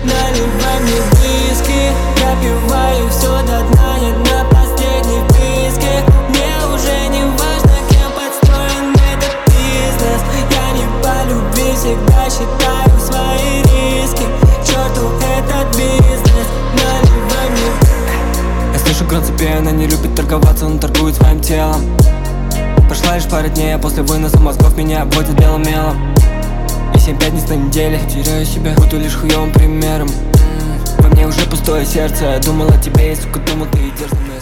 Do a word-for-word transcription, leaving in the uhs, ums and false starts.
Наливай мне виски, пропиваю все до дна, я на последней вписке. Мне уже не важно, кем подстроен этот бизнес. Я не по любви, всегда считаю свои риски. К черту этот бизнес, наливай мне. Я слышу грацепе, она не любит торговаться, но торгует своим телом. Прошла лишь пара дней, а после выноса мозгов меня обводят белым мелом. И семь пятниц на неделе теряю себя, буду лишь хуёвым примером. Во мне уже пустое сердце, я думал о тебе, и, сука, думал, ты дерзкая.